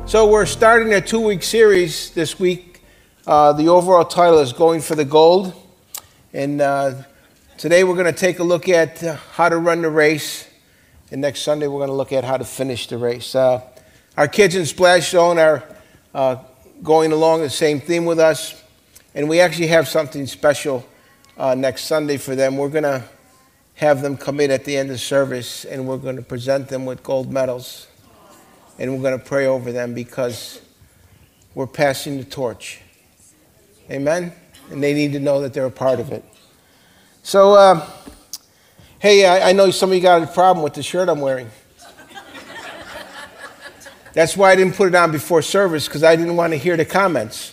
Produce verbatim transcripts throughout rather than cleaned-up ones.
So we're starting a two-week series this week. Uh, the overall title is Going for the Gold. And uh, today we're going to take a look at uh, how to run the race. And next Sunday we're going to look at how to finish the race. Uh, our kids in Splash Zone are uh, going along the same theme with us. And we actually have something special uh, next Sunday for them. We're going to have them come in at the end of service, and we're going to present them with gold medals. And we're going to pray over them because we're passing the torch. Amen? And they need to know that they're a part of it. So, uh, hey, I, I know some of you got a problem with the shirt I'm wearing. That's why I didn't put it on before service, because I didn't want to hear the comments.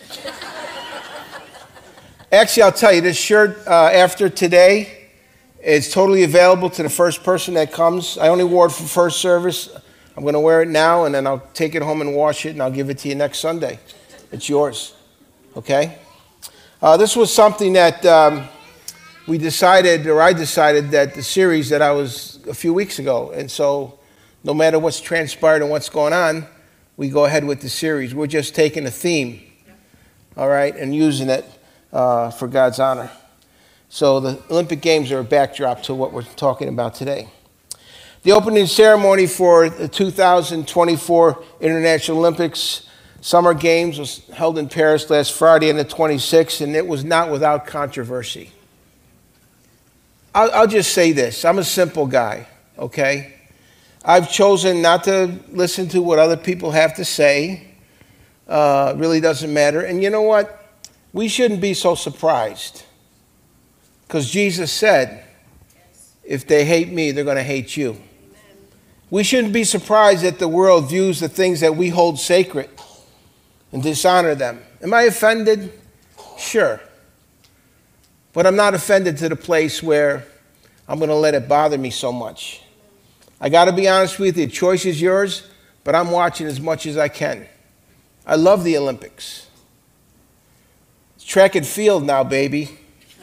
Actually, I'll tell you, this shirt, uh, after today, is totally available to the first person that comes. I only wore it for first service. I'm going to wear it now, and then I'll take it home and wash it, and I'll give it to you next Sunday. It's yours, okay? Uh, this was something that um, we decided, or I decided, that the series that I was a few weeks ago, and so no matter what's transpired and what's going on, we go ahead with the series. We're just taking a theme, all right, and using it uh, for God's honor. So the Olympic Games are a backdrop to what we're talking about today. The opening ceremony for the two thousand twenty-four International Olympics Summer Games was held in Paris last Friday on the twenty-sixth, and it was not without controversy. I'll, I'll just say this. I'm a simple guy, okay? I've chosen not to listen to what other people have to say. Uh, it really doesn't matter. And you know what? We shouldn't be so surprised, because Jesus said, if they hate me, they're going to hate you. We shouldn't be surprised that the world views the things that we hold sacred and dishonor them. Am I offended? Sure. But I'm not offended to the place where I'm going to let it bother me so much. I got to be honest with you, the choice is yours, but I'm watching as much as I can. I love the Olympics. It's track and field now, baby.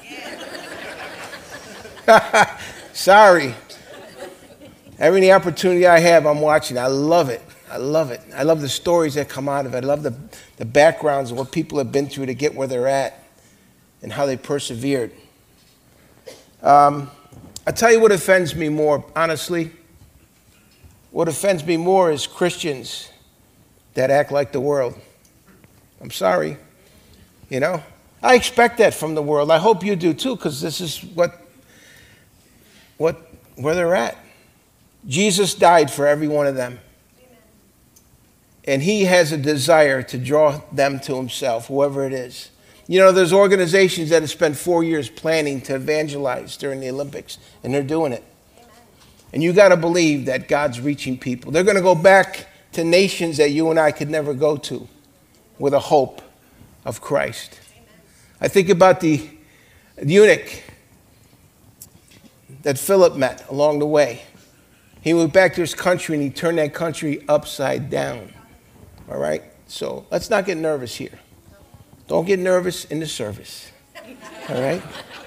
Sorry. Every opportunity I have, I'm watching. I love it. I love it. I love the stories that come out of it. I love the, the backgrounds of what people have been through to get where they're at and how they persevered. Um, I'll tell you what offends me more, honestly. What offends me more is Christians that act like the world. I'm sorry. You know? I expect that from the world. I hope you do too, because this is what, what, where they're at. Jesus died for every one of them. Amen. And he has a desire to draw them to himself, whoever it is. You know, there's organizations that have spent four years planning to evangelize during the Olympics, and they're doing it. Amen. And you got to believe that God's reaching people. They're going to go back to nations that you and I could never go to with a hope of Christ. Amen. I think about the eunuch that Philip met along the way. He went back to his country, and he turned that country upside down. All right? So let's not get nervous here. Don't get nervous in the service. All right?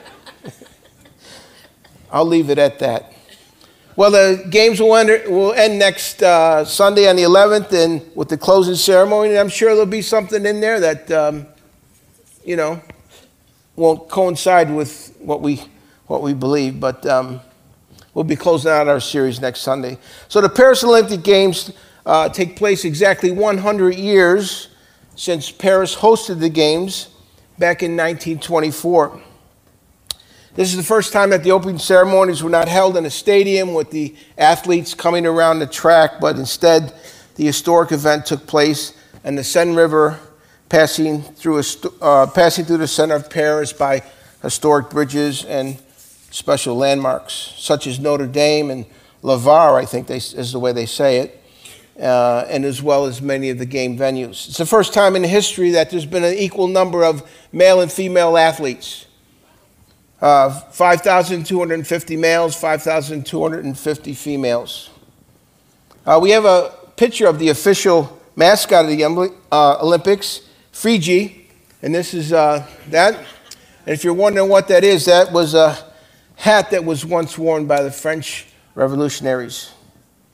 I'll leave it at that. Well, the games will end, will end next uh, Sunday on the eleventh, and with the closing ceremony, and I'm sure there'll be something in there that, um, you know, won't coincide with what we what we believe, but um, we'll be closing out our series next Sunday. So the Paris Olympic Games uh, take place exactly one hundred years since Paris hosted the Games back in nineteen twenty-four. This is the first time that the opening ceremonies were not held in a stadium with the athletes coming around the track, but instead the historic event took place in the Seine River, passing through, a, uh, passing through the center of Paris by historic bridges and special landmarks, such as Notre Dame and La Var, I think they, is the way they say it, uh, and as well as many of the game venues. It's the first time in history that there's been an equal number of male and female athletes. Uh, five thousand two hundred fifty males, five thousand two hundred fifty females. Uh, we have a picture of the official mascot of the uh, Olympics, Fiji, and this is uh, that. And if you're wondering what that is, that was a hat that was once worn by the French revolutionaries.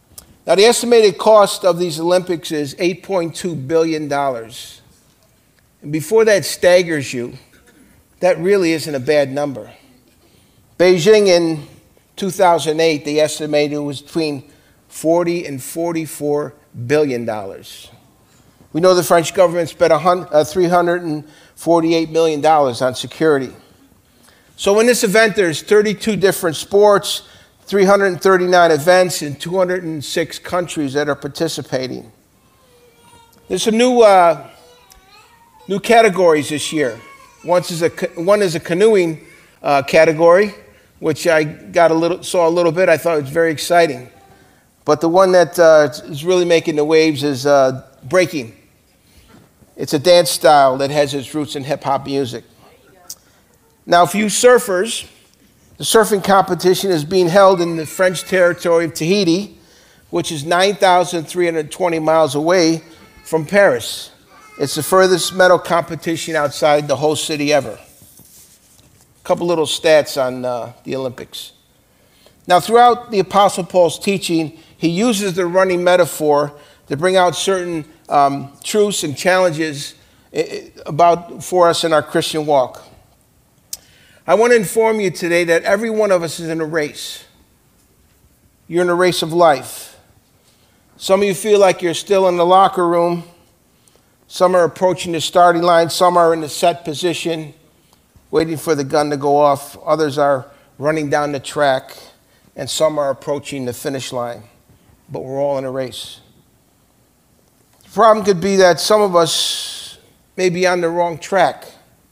Now, the estimated cost of these Olympics is eight point two billion dollars. And before that staggers you, that really isn't a bad number. Beijing in two thousand eight, they estimated it was between forty and forty-four billion dollars. We know the French government spent three hundred forty-eight million dollars on security. So in this event, there's thirty-two different sports, three hundred thirty-nine events in two hundred six countries that are participating. There's some new uh, new categories this year. One is a, one is a canoeing uh, category, which I got a little, saw a little bit. I thought it was very exciting. But the one that uh, is really making the waves is uh, breaking. It's a dance style that has its roots in hip-hop music. Now, for you surfers, the surfing competition is being held in the French territory of Tahiti, which is nine thousand three hundred twenty miles away from Paris. It's the furthest medal competition outside the whole city ever. A couple little stats on uh, the Olympics. Now, throughout the Apostle Paul's teaching, he uses the running metaphor to bring out certain um, truths and challenges about for us in our Christian walk. I want to inform you today that every one of us is in a race. You're in a race of life. Some of you feel like you're still in the locker room. Some are approaching the starting line. Some are in the set position, waiting for the gun to go off. Others are running down the track, and some are approaching the finish line. But we're all in a race. The problem could be that some of us may be on the wrong track.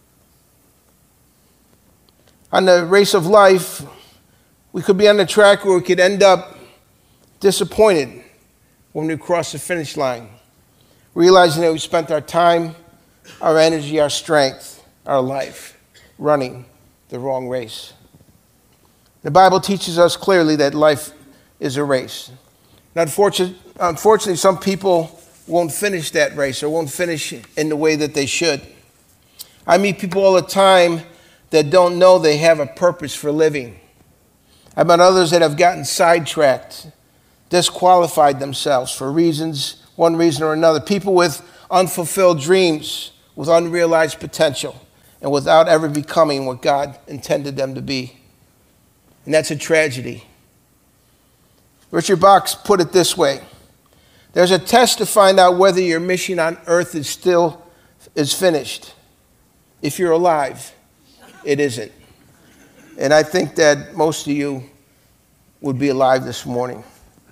On the race of life, we could be on the track where we could end up disappointed when we cross the finish line, realizing that we spent our time, our energy, our strength, our life running the wrong race. The Bible teaches us clearly that life is a race. And unfortunately, unfortunately, some people won't finish that race or won't finish in the way that they should. I meet people all the time that don't know they have a purpose for living. I've met others that have gotten sidetracked, disqualified themselves for reasons, one reason or another. People with unfulfilled dreams, with unrealized potential, and without ever becoming what God intended them to be. And that's a tragedy. Richard Bach put it this way: there's a test to find out whether your mission on earth is still is finished. If you're alive, it isn't. And I think that most of you would be alive this morning.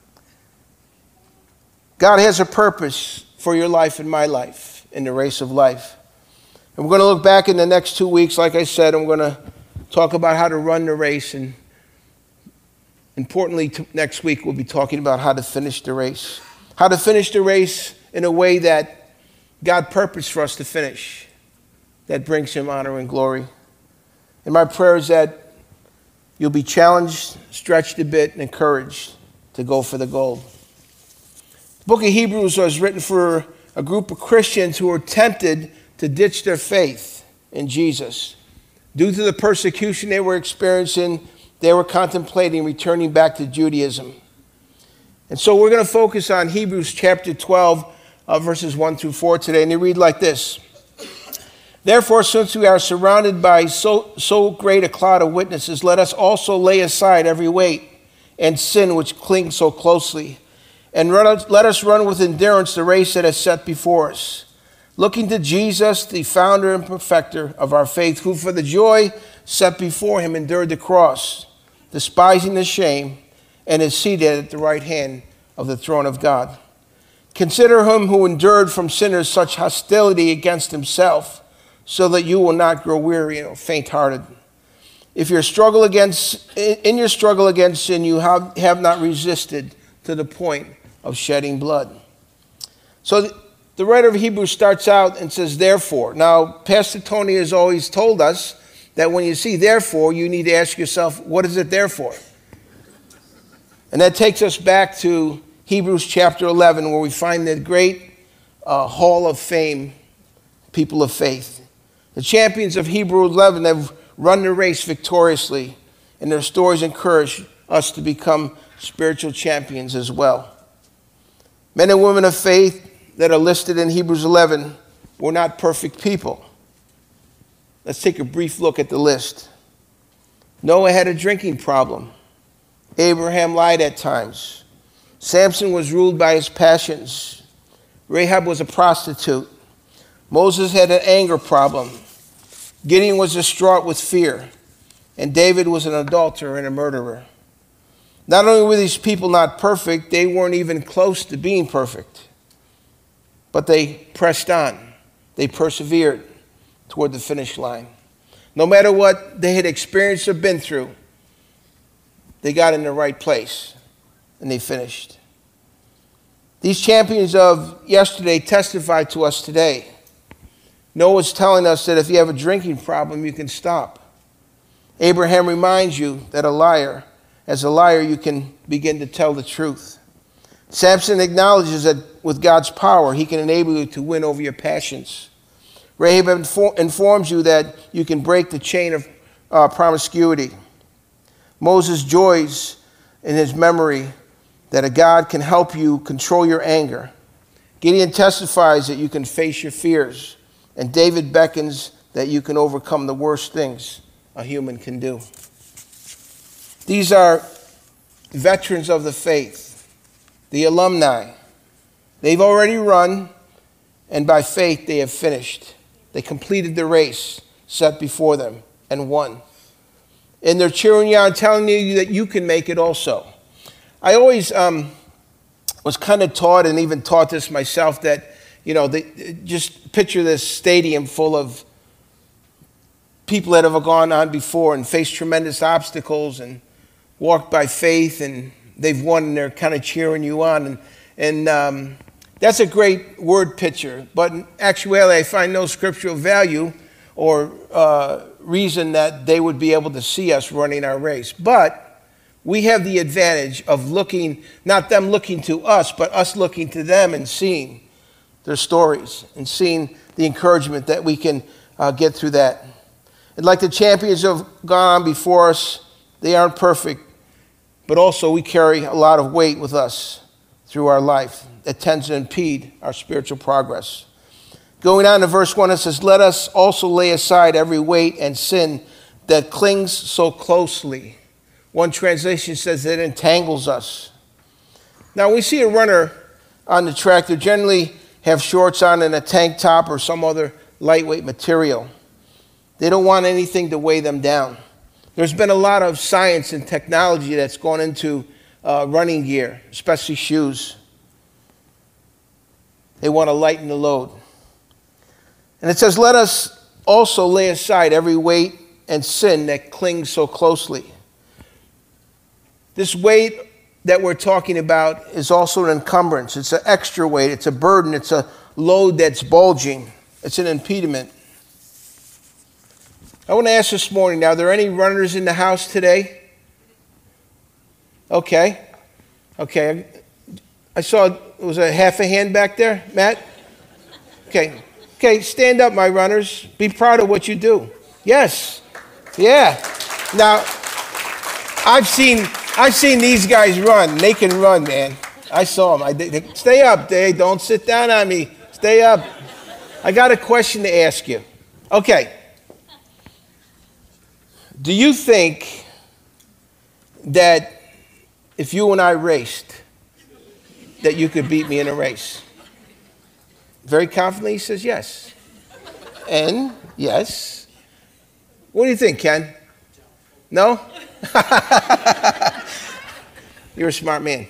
God has a purpose for your life and my life in the race of life. And we're going to look back in the next two weeks. Like I said, I'm going to talk about how to run the race. And importantly, next week we'll be talking about how to finish the race. How to finish the race in a way that God purposed for us to finish, that brings him honor and glory. And my prayer is that you'll be challenged, stretched a bit, and encouraged to go for the gold. The book of Hebrews was written for a group of Christians who were tempted to ditch their faith in Jesus. Due to the persecution they were experiencing, they were contemplating returning back to Judaism. And so we're going to focus on Hebrews chapter twelve, uh, verses one through four today, and they read like this. Therefore, since we are surrounded by so, so great a cloud of witnesses, let us also lay aside every weight and sin which clings so closely, and run, let us run with endurance the race that is set before us, looking to Jesus, the founder and perfecter of our faith, who for the joy set before him endured the cross, despising the shame, and is seated at the right hand of the throne of God. Consider him who endured from sinners such hostility against himself, so that you will not grow weary or faint-hearted. If your struggle against, in your struggle against sin, you have, have not resisted to the point of shedding blood. So the, the writer of Hebrews starts out and says, therefore. Now, Pastor Tony has always told us that when you see therefore, you need to ask yourself, what is it there for? And that takes us back to Hebrews chapter eleven, where we find the great uh, hall of fame, people of faith. The champions of Hebrews eleven have run the race victoriously, and their stories encourage us to become spiritual champions as well. Men and women of faith that are listed in Hebrews eleven were not perfect people. Let's take a brief look at the list. Noah had a drinking problem. Abraham lied at times. Samson was ruled by his passions. Rahab was a prostitute. Moses had an anger problem. Gideon was distraught with fear. And David was an adulterer and a murderer. Not only were these people not perfect, they weren't even close to being perfect. But they pressed on. They persevered toward the finish line. No matter what they had experienced or been through, they got in the right place and they finished. These champions of yesterday testify to us today. Noah's telling us that if you have a drinking problem, you can stop. Abraham reminds you that a liar, as a liar, you can begin to tell the truth. Samson acknowledges that with God's power, he can enable you to win over your passions. Rahab infor- informs you that you can break the chain of uh, promiscuity. Moses joys in his memory that a God can help you control your anger. Gideon testifies that you can face your fears. And David beckons that you can overcome the worst things a human can do. These are veterans of the faith, the alumni. They've already run, and by faith they have finished. They completed the race set before them and won. And they're cheering you on, telling you that you can make it also. I always um, was kind of taught, and even taught this myself, that, you know, they, just picture this stadium full of people that have gone on before and faced tremendous obstacles and walked by faith, and they've won, and they're kind of cheering you on. And, and um, that's a great word picture. But in actuality, I find no scriptural value or uh, reason that they would be able to see us running our race. But we have the advantage of looking, not them looking to us, but us looking to them and seeing their stories and seeing the encouragement that we can uh, get through that. And like the champions who have gone on before us, they aren't perfect, but also we carry a lot of weight with us through our life that tends to impede our spiritual progress. Going on to verse one, it says, "Let us also lay aside every weight and sin that clings so closely." One translation says it entangles us. Now, when we see a runner on the track, they generally have shorts on and a tank top or some other lightweight material. They don't want anything to weigh them down. There's been a lot of science and technology that's gone into uh, running gear, especially shoes. They want to lighten the load. And it says, "Let us also lay aside every weight and sin that clings so closely." This weight that we're talking about is also an encumbrance. It's an extra weight. It's a burden. It's a load that's bulging. It's an impediment. I want to ask this morning, now, are there any runners in the house today? Okay. Okay. I saw it was a half a hand back there, Matt. Okay. Okay, stand up, my runners. Be proud of what you do. Yes. Yeah. Now, I've seen I've seen these guys run. They can run, man. I saw them. I, they, stay up, Dave. Don't sit down on me. Stay up. I got a question to ask you. Okay. Do you think that if you and I raced, that you could beat me in a race? Very confidently, he says yes. And yes. What do you think, Ken? No? You're a smart man.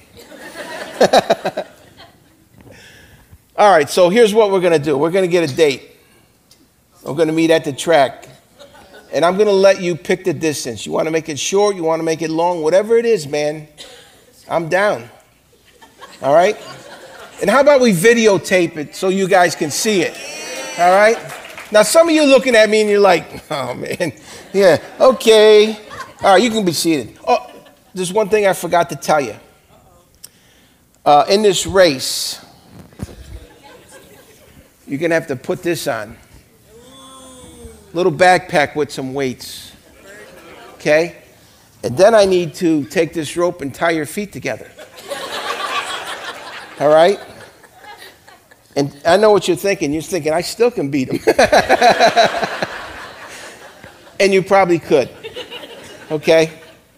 All right, so here's what we're going to do. We're going to get a date. We're going to meet at the track. And I'm going to let you pick the distance. You want to make it short? You want to make it long? Whatever it is, man, I'm down. All right? And how about we videotape it so you guys can see it? All right? Now, some of you looking at me and you're like, oh, man. Yeah, okay. All right, you can be seated. Oh, there's one thing I forgot to tell you. Uh, in this race, you're going to have to put this on. Little backpack with some weights. Okay? And then I need to take this rope and tie your feet together. All right? And I know what you're thinking. You're thinking, I still can beat him. And you probably could. Okay?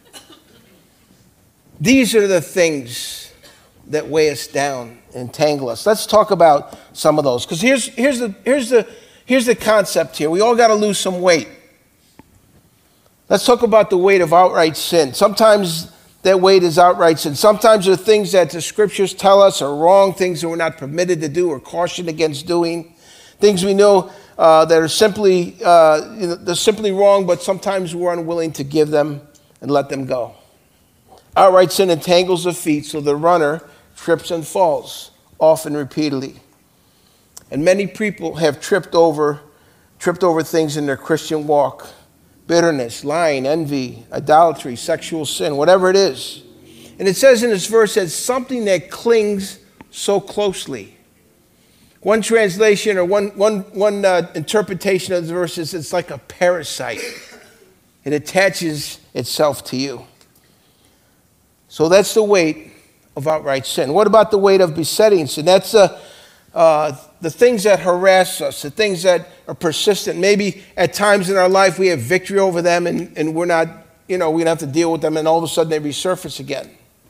These are the things that weigh us down, entangle us. Let's talk about some of those. Because here's, here's, the, here's, the, here's the concept here. We all got to lose some weight. Let's talk about the weight of outright sin. Sometimes that weight is outright sin. Sometimes there are things that the scriptures tell us are wrong, things that we're not permitted to do or cautioned against doing, things we know uh, that are simply, uh, you know, they're simply wrong, but sometimes we're unwilling to give them and let them go. Outright sin entangles the feet, so the runner trips and falls, often repeatedly. And many people have tripped over, tripped over things in their Christian walk. Bitterness, lying, envy, idolatry, sexual sin, whatever it is. And it says in this verse that something that clings so closely. One translation or one, one, one uh, interpretation of the verse is it's like a parasite. It attaches itself to you. So that's the weight of outright sin. What about the weight of besetting sin? That's uh, uh, the things that harass us, the things that are persistent. Maybe at times in our life we have victory over them and, and we're not, you know, we don't have to deal with them and all of a sudden they resurface again.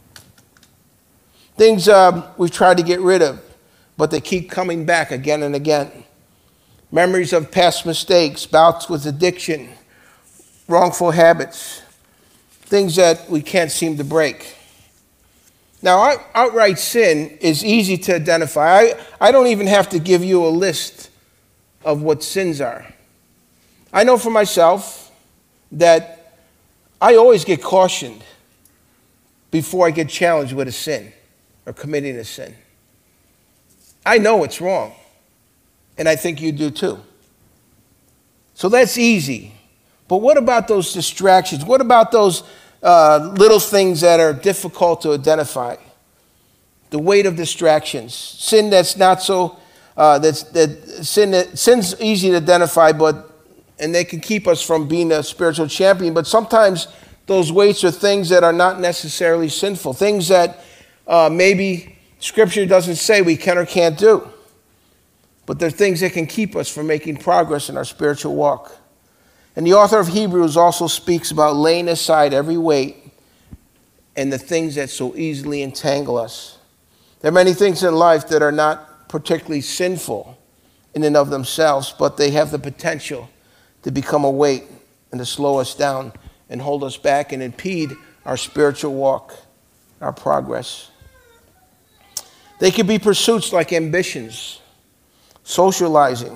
Things um, we've tried to get rid of, but they keep coming back again and again. Memories of past mistakes, bouts with addiction, wrongful habits, things that we can't seem to break. Now, outright sin is easy to identify. I, I don't even have to give you a list of what sins are. I know for myself that I always get cautioned before I get challenged with a sin or committing a sin. I know it's wrong, and I think you do too. So that's easy. But what about those distractions? What about those uh, little things that are difficult to identify? The weight of distractions. Sin that's not so, uh, that's, that sin that, sin's easy to identify, but, and they can keep us from being a spiritual champion, but sometimes those weights are things that are not necessarily sinful, things that uh, maybe Scripture doesn't say we can or can't do, but they're things that can keep us from making progress in our spiritual walk. And the author of Hebrews also speaks about laying aside every weight and the things that so easily entangle us. There are many things in life that are not particularly sinful in and of themselves, but they have the potential to become a weight and to slow us down and hold us back and impede our spiritual walk, our progress. They could be pursuits like ambitions, socializing.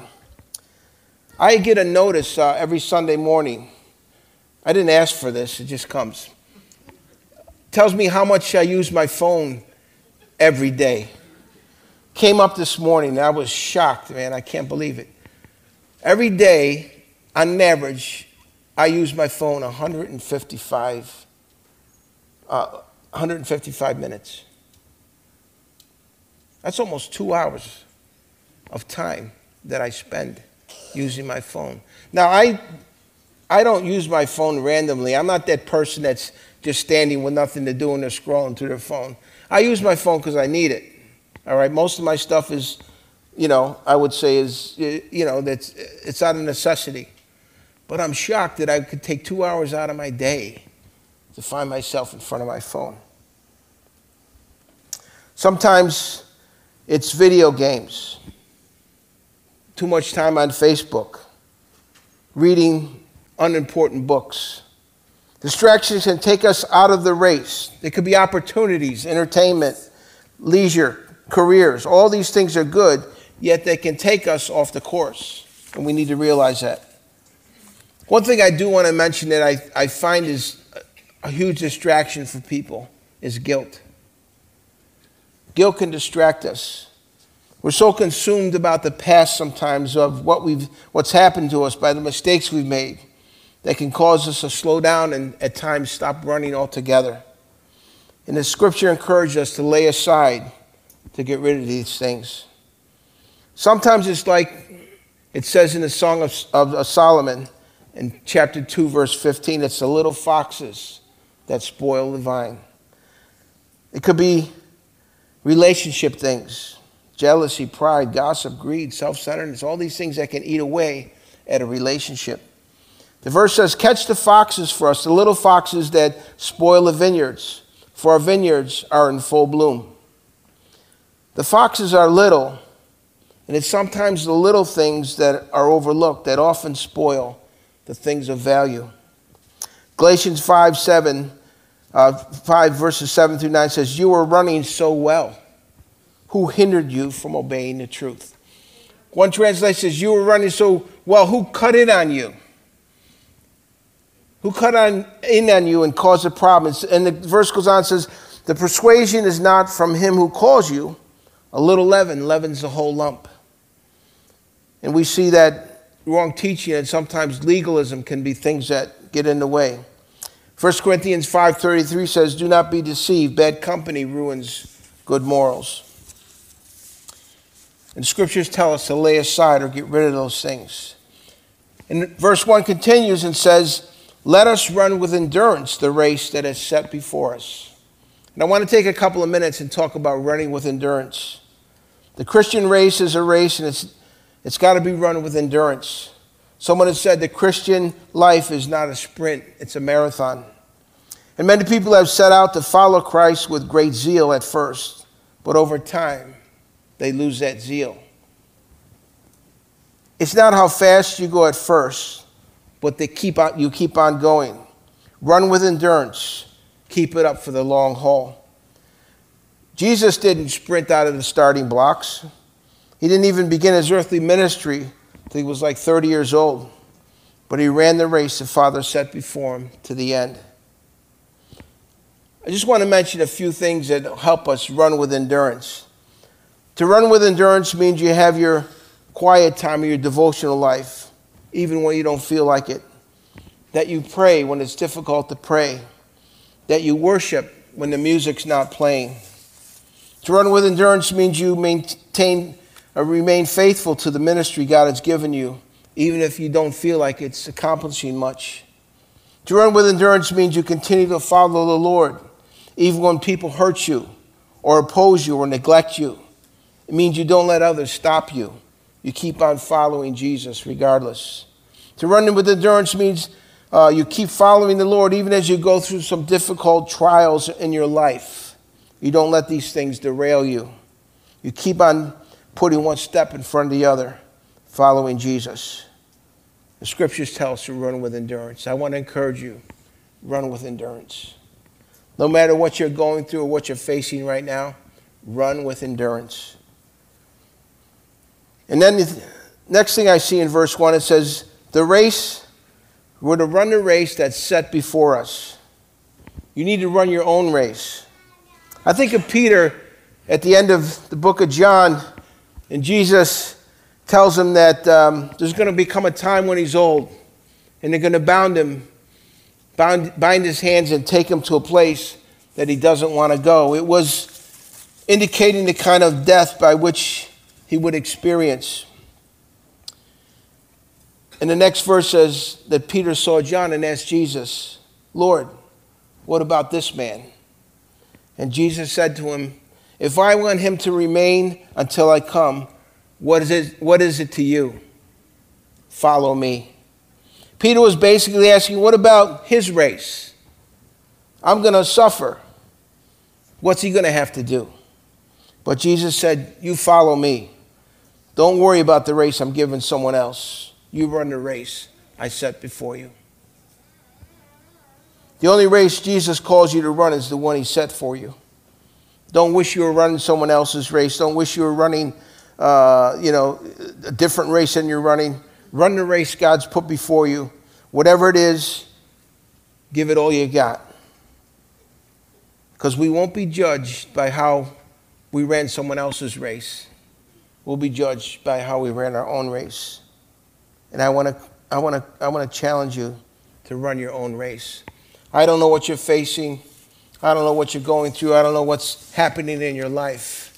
I get a notice uh, every Sunday morning. I didn't ask for this, it just comes. It tells me how much I use my phone every day. Came up this morning and I was shocked, man. I can't believe it. Every day, on average, I use my phone one hundred fifty-five, uh, one hundred fifty-five minutes. That's almost two hours of time that I spend using my phone. Now, I, I don't use my phone randomly. I'm not that person that's just standing with nothing to do and they're scrolling through their phone. I use my phone because I need it. All right, most of my stuff is, you know, I would say is, you know, that's it's out of necessity. But I'm shocked that I could take two hours out of my day to find myself in front of my phone. Sometimes it's video games, too much time on Facebook, reading unimportant books. Distractions can take us out of the race. They could be opportunities, entertainment, leisure, careers. All these things are good, yet they can take us off the course, and we need to realize that. One thing I do want to mention that I, I find is a huge distraction for people is guilt. Guilt can distract us. We're so consumed about the past sometimes of what we've, what's happened to us by the mistakes we've made that can cause us to slow down and at times stop running altogether. And the Scripture encourages us to lay aside to get rid of these things. Sometimes it's like it says in the Song of, of, of Solomon in chapter two, verse fifteen, it's the little foxes that spoil the vine. It could be relationship things, jealousy, pride, gossip, greed, self-centeredness, all these things that can eat away at a relationship. The verse says, catch the foxes for us, the little foxes that spoil the vineyards, for our vineyards are in full bloom. The foxes are little, and it's sometimes the little things that are overlooked that often spoil the things of value. Galatians five, seven, uh, five verses seven through nine says, you were running so well. Who hindered you from obeying the truth? One translation says, you were running so well. Who cut in on you? Who cut on, in on you and caused a problem? And the verse goes on and says, the persuasion is not from him who calls you. A little leaven leavens the whole lump. And we see that wrong teaching and sometimes legalism can be things that get in the way. First Corinthians five thirty-three says, do not be deceived. Bad company ruins good morals. And scriptures tell us to lay aside or get rid of those things. And verse one continues and says, let us run with endurance the race that is set before us. And I want to take a couple of minutes and talk about running with endurance. The Christian race is a race, and it's it's got to be run with endurance. Someone has said the Christian life is not a sprint, it's a marathon. And many people have set out to follow Christ with great zeal at first, but over time, they lose that zeal. It's not how fast you go at first, but they keep on, you keep on going. Run with endurance. Keep it up for the long haul. Jesus didn't sprint out of the starting blocks. He didn't even begin his earthly ministry until he was like thirty years old. But he ran the race the Father set before him to the end. I just want to mention a few things that help us run with endurance. To run with endurance means you have your quiet time or your devotional life, even when you don't feel like it. That you pray when it's difficult to pray. That you worship when the music's not playing. To run with endurance means you maintain or remain faithful to the ministry God has given you, even if you don't feel like it's accomplishing much. To run with endurance means you continue to follow the Lord, even when people hurt you or oppose you or neglect you. It means you don't let others stop you. You keep on following Jesus regardless. To run with endurance means uh, you keep following the Lord even as you go through some difficult trials in your life. You don't let these things derail you. You keep on putting one step in front of the other, following Jesus. The scriptures tell us to run with endurance. I want to encourage you, run with endurance. No matter what you're going through or what you're facing right now, run with endurance. And then the next thing I see in verse one, it says, the race, we're to run the race that's set before us. You need to run your own race. I think of Peter at the end of the book of John, and Jesus tells him that um, there's going to become a time when he's old, and they're going to bound him, bound, bind his hands and take him to a place that he doesn't want to go. It was indicating the kind of death by which he would experience. And the next verse says that Peter saw John and asked Jesus, Lord, what about this man? And Jesus said to him, if I want him to remain until I come, what is it, what is it to you? Follow me. Peter was basically asking, what about his race? I'm going to suffer. What's he going to have to do? But Jesus said, you follow me. Don't worry about the race I'm giving someone else. You run the race I set before you. The only race Jesus calls you to run is the one he set for you. Don't wish you were running someone else's race. Don't wish you were running, uh, you know, a different race than you're running. Run the race God's put before you. Whatever it is, give it all you got. Because we won't be judged by how we ran someone else's race. We'll be judged by how we ran our own race. And I want to, I want to, I want to challenge you to run your own race. I don't know what you're facing. I don't know what you're going through. I don't know what's happening in your life.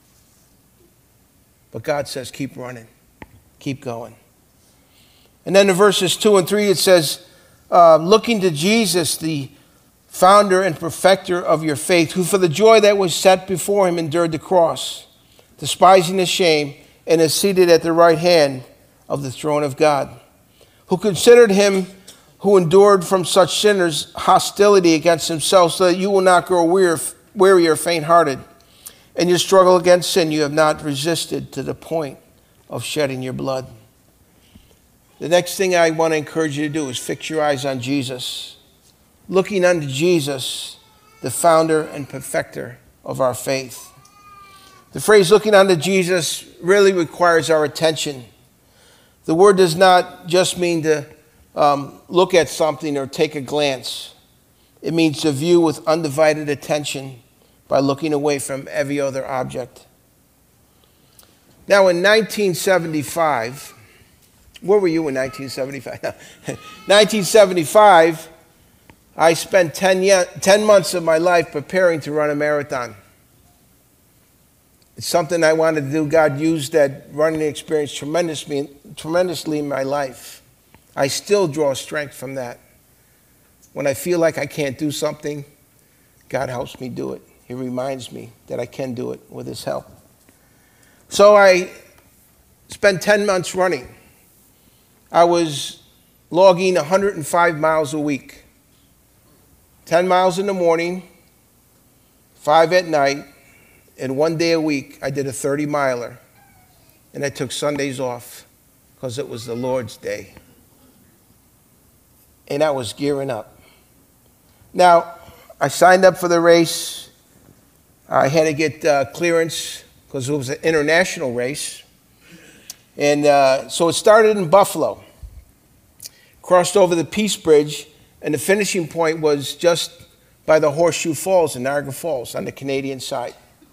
But God says, keep running. Keep going. And then in verses two and three, it says, uh, looking to Jesus, the founder and perfecter of your faith, who for the joy that was set before him endured the cross, despising the shame, and is seated at the right hand of the throne of God, who considered him who endured from such sinners hostility against himself, so that you will not grow weary, weary or faint-hearted. In your struggle against sin, you have not resisted to the point of shedding your blood. The next thing I want to encourage you to do is fix your eyes on Jesus, looking unto Jesus, the founder and perfecter of our faith. The phrase looking unto Jesus really requires our attention. The word does not just mean to um, look at something or take a glance. It means to view with undivided attention by looking away from every other object. Now in nineteen seventy-five, where were you in nineteen seventy-five? nineteen seventy-five, I spent ten, ye- ten months of my life preparing to run a marathon. It's something I wanted to do. God used that running experience tremendously, tremendously in my life. I still draw strength from that. When I feel like I can't do something, God helps me do it. He reminds me that I can do it with his help. So I spent ten months running. I was logging one hundred five miles a week. ten miles in the morning, five at night, and one day a week I did a thirty miler. And I took Sundays off because it was the Lord's day. And I was gearing up. Now, I signed up for the race. I had to get uh, clearance because it was an international race. And uh, so it started in Buffalo, crossed over the Peace Bridge, and the finishing point was just by the Horseshoe Falls in Niagara Falls on the Canadian side.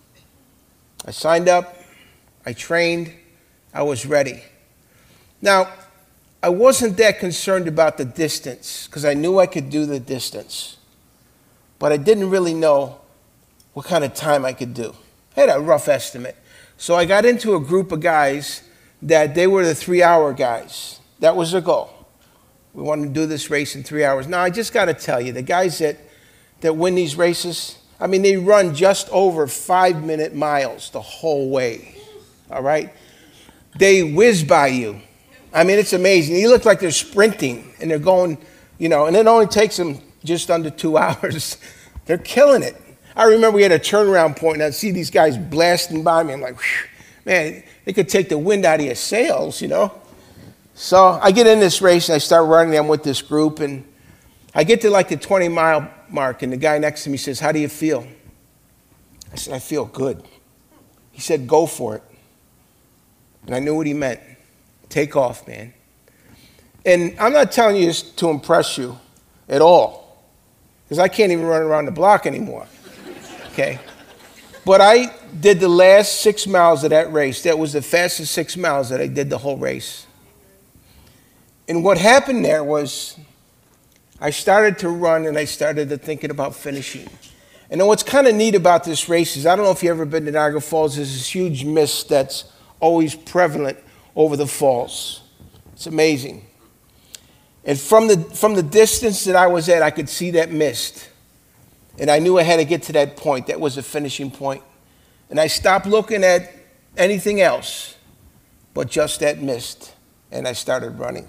I signed up, I trained, I was ready. Now, I wasn't that concerned about the distance because I knew I could do the distance, but I didn't really know what kind of time I could do. I had a rough estimate. So I got into a group of guys that they were the three-hour guys. That was their goal. We wanted to do this race in three hours. Now, I just got to tell you, the guys that, that win these races, I mean, they run just over five-minute miles the whole way, all right? They whiz by you. I mean, it's amazing. You look like they're sprinting, and they're going, you know, and it only takes them just under two hours. They're killing it. I remember we had a turnaround point, and I'd see these guys blasting by me. I'm like, whew, man, they could take the wind out of your sails, you know? So I get in this race, and I start running. I'm with this group, and I get to like the twenty-mile mark, and the guy next to me says, how do you feel? I said, I feel good. He said, go for it. And I knew what he meant. Take off, man. And I'm not telling you this to impress you at all, because I can't even run around the block anymore. Okay, but I did the last six miles of that race. That was the fastest six miles that I did the whole race. And what happened there was I started to run and I started to thinking about finishing. And then what's kind of neat about this race is, I don't know if you've ever been to Niagara Falls, there's this huge mist that's always prevalent over the falls. It's amazing. And from the, from the distance that I was at, I could see that mist. And I knew I had to get to that point. That was the finishing point. And I stopped looking at anything else but just that mist. And I started running.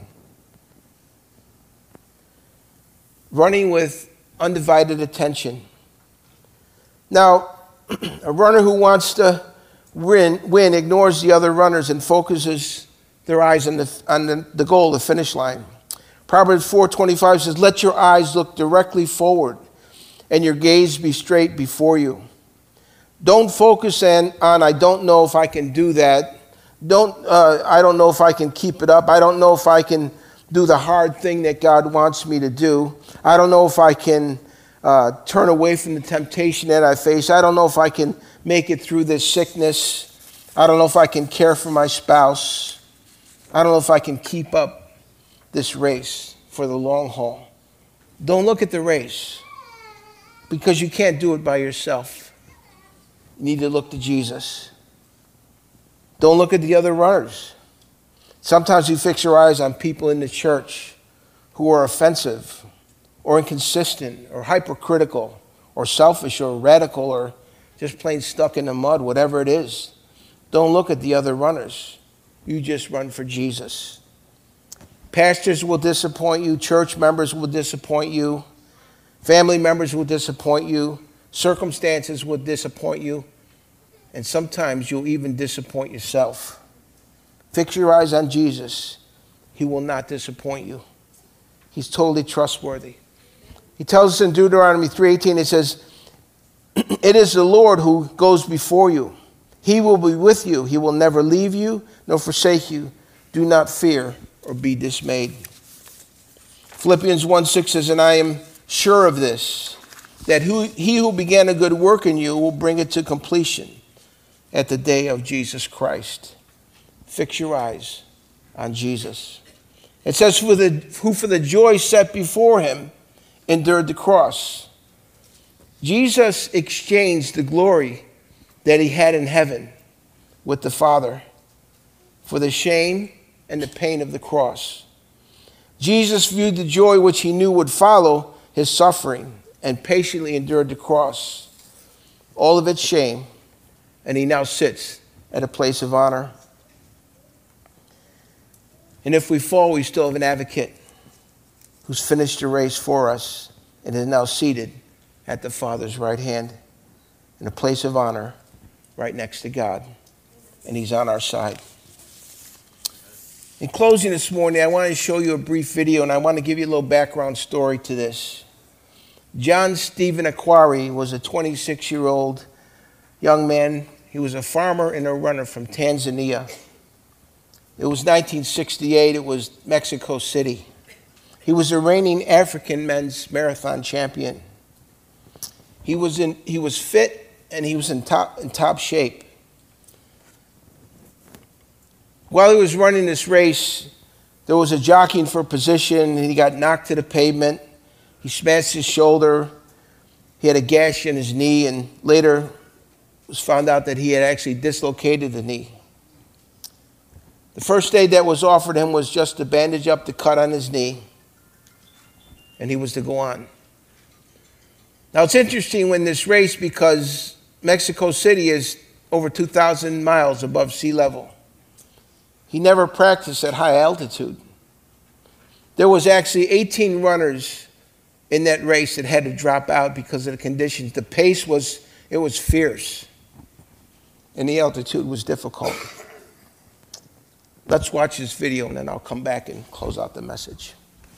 Running with undivided attention. Now, a runner who wants to win, win ignores the other runners and focuses their eyes on the, on the, the goal, the finish line. Proverbs four twenty-five says, let your eyes look directly forward and your gaze be straight before you. Don't focus on, on I don't know if I can do that. Don't, uh, I don't know if I can keep it up. I don't know if I can do the hard thing that God wants me to do. I don't know if I can uh, turn away from the temptation that I face. I don't know if I can make it through this sickness. I don't know if I can care for my spouse. I don't know if I can keep up this race for the long haul. Don't look at the race, because you can't do it by yourself. You need to look to Jesus. Don't look at the other runners. Sometimes we fix our eyes on people in the church who are offensive, or inconsistent or hypercritical or selfish or radical or just plain stuck in the mud, whatever it is, don't look at the other runners. You just run for Jesus. Pastors will disappoint you. Church members will disappoint you. Family members will disappoint you. Circumstances will disappoint you. And sometimes you'll even disappoint yourself. Fix your eyes on Jesus. He will not disappoint you. He's totally trustworthy. He tells us in Deuteronomy three eighteen, it says, it is the Lord who goes before you. He will be with you. He will never leave you nor forsake you. Do not fear or be dismayed. Philippians one six says, and I am sure of this, that who, he who began a good work in you will bring it to completion at the day of Jesus Christ. Fix your eyes on Jesus. It says, for the, who for the joy set before him endured the cross. Jesus exchanged the glory that he had in heaven with the Father for the shame and the pain of the cross. Jesus viewed the joy which he knew would follow his suffering and patiently endured the cross, all of its shame, and he now sits at a place of honor. And if we fall, we still have an advocate who's finished the race for us and is now seated at the Father's right hand in a place of honor right next to God. And he's on our side. In closing this morning, I want to show you a brief video, and I want to give you a little background story to this. John Stephen Akhwari was a twenty-six-year-old young man. He was a farmer and a runner from Tanzania. It was nineteen sixty-eight. It was Mexico City. He was a reigning African men's marathon champion. He was in. He was fit and he was in top in top shape. While he was running this race, there was a jockeying for position, and he got knocked to the pavement. He smashed his shoulder. He had a gash in his knee, and later it was found out that he had actually dislocated the knee. The first aid that was offered him was just to bandage up the cut on his knee, and he was to go on. Now, it's interesting when this race, because Mexico City is over two thousand miles above sea level. He never practiced at high altitude. There was actually eighteen runners in that race that had to drop out because of the conditions. The pace was, it was fierce, and the altitude was difficult. Let's watch this video, and then I'll come back and close out the message.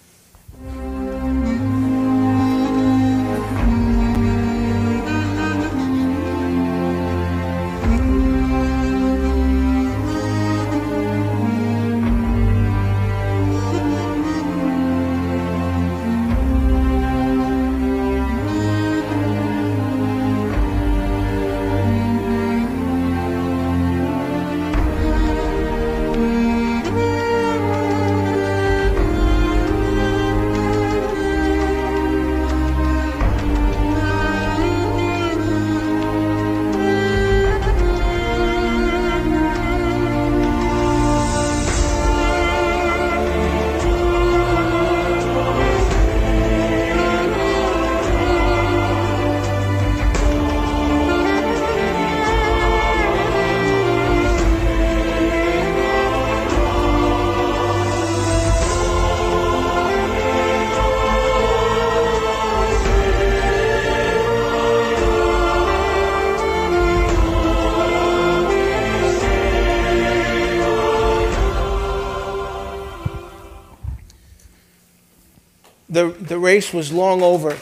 The, the race was long over.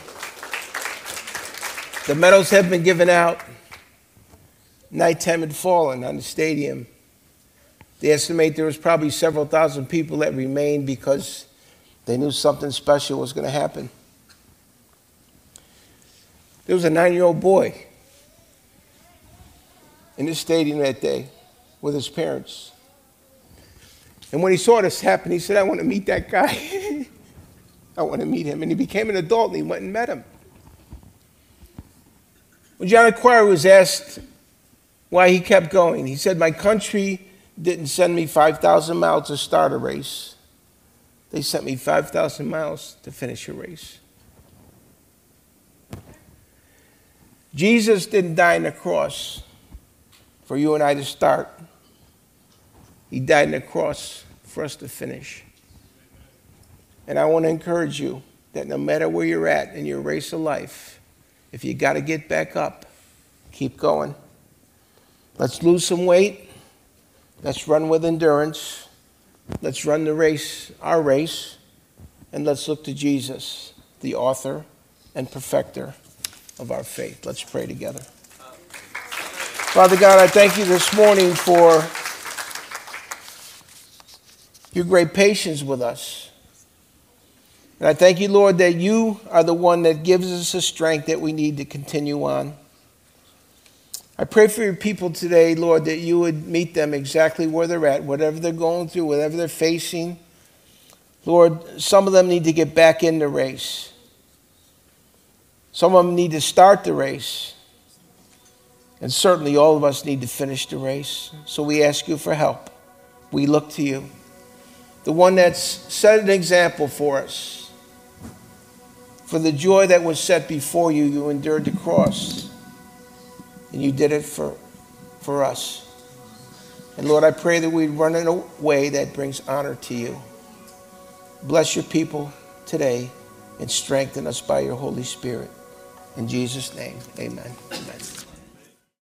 The medals had been given out. Nighttime had fallen on the stadium. They estimate there was probably several thousand people that remained because they knew something special was going to happen. There was a nine-year-old boy in the stadium that day with his parents. And when he saw this happen, he said, I want to meet that guy. I want to meet him. And he became an adult, and he went and met him. When John Akhwari was asked why he kept going, he said, my country didn't send me five thousand miles to start a race. They sent me five thousand miles to finish a race. Jesus didn't die on the cross for you and I to start. He died on the cross for us to finish. And I want to encourage you that no matter where you're at in your race of life, if you got to get back up, keep going. Let's lose some weight. Let's run with endurance. Let's run the race, our race, and let's look to Jesus, the author and perfecter of our faith. Let's pray together. Father God, I thank you this morning for your great patience with us. And I thank you, Lord, that you are the one that gives us the strength that we need to continue on. I pray for your people today, Lord, that you would meet them exactly where they're at, whatever they're going through, whatever they're facing. Lord, some of them need to get back in the race. Some of them need to start the race. And certainly all of us need to finish the race. So we ask you for help. We look to you, the one that's set an example for us. For the joy that was set before you, you endured the cross. And you did it for, for us. And Lord, I pray that we'd run in a way that brings honor to you. Bless your people today and strengthen us by your Holy Spirit. In Jesus' name, amen. Amen.